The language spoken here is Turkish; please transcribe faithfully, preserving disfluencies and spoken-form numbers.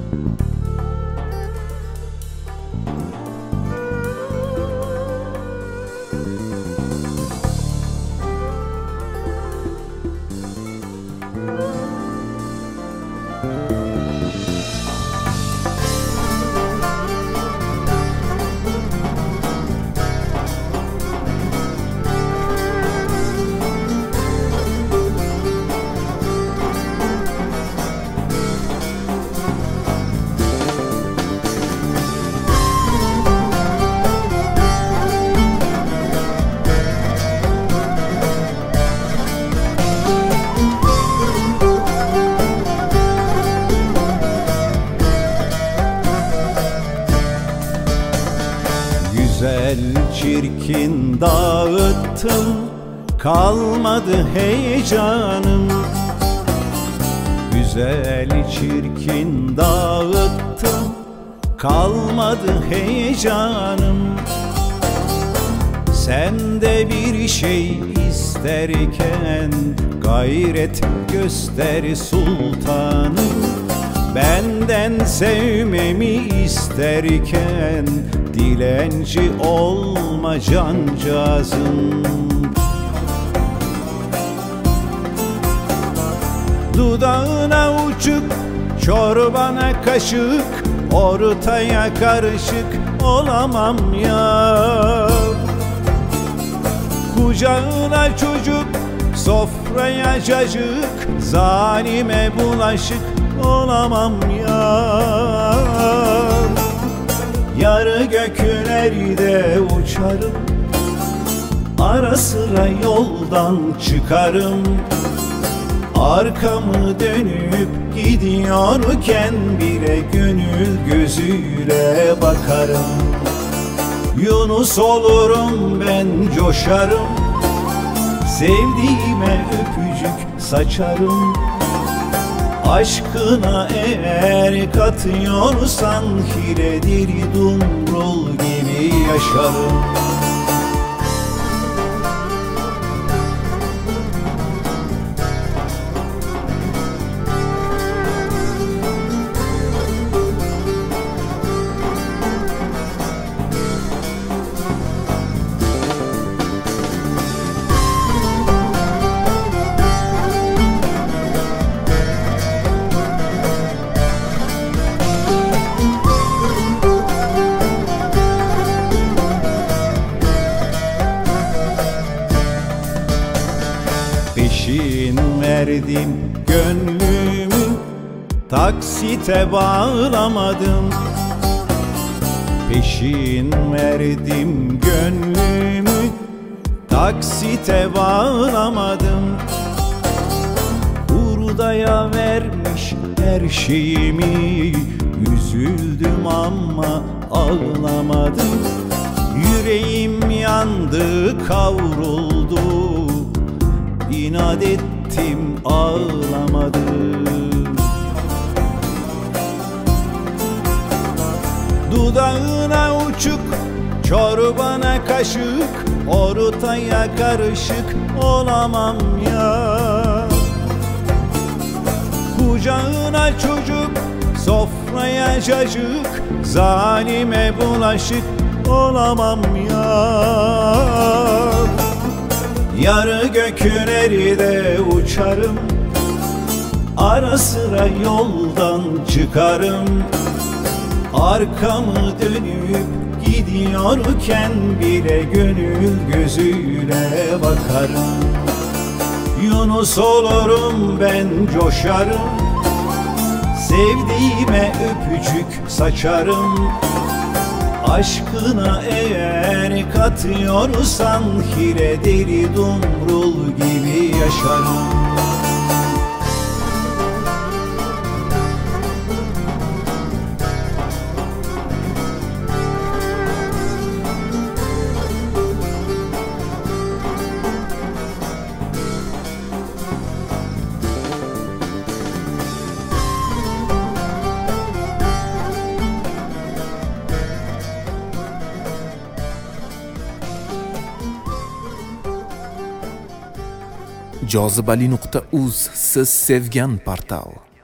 Güzel çirkin dağıttım, kalmadı heyecanım. Güzel çirkin dağıttım, kalmadı heyecanım. Sen de bir şey isterken gayret göster sultanım. Benden sevmemi isterken dilenci olma cancağızım. Dudağına uçuk, çorbana kaşık, ortaya karışık olamam ya. Kucağına çocuk, sofraya cacık, zalime bulaşık olamam ya. Yarı göklerde uçarım, ara sıra yoldan çıkarım. Arkamı dönüp gidiyorken bile gönül gözüyle bakarım. Yunus olurum ben, coşarım, sevdiğime öpücük saçarım. Aşkına eğer katıyorsan hiledir dumrul gibi yaşarım. Peşin verdim gönlümü, taksite bağlamadım. Peşin verdim gönlümü, taksite bağlamadım. Hurdaya vermiş her şeyimi, üzüldüm ama ağlamadım. Yüreğim yandı, kavruldu, İnat ettim, ağlamadım. Dudağına uçuk, çorbana kaşık, ortaya karışık olamam ya. Kucağına çocuk, sofraya cacık, zalime bulaşık olamam ya. Yarı göklerde uçarım, ara sıra yoldan çıkarım. Arkamı dönüp gidiyorken bile gönül gözüyle bakarım. Yunus olurum ben, coşarım, sevdiğime öpücük saçarım. Aşkına eğer katıyorsan hile deli dumrul gibi yaşarım. jozibali nuqta uz siz sevgan portal.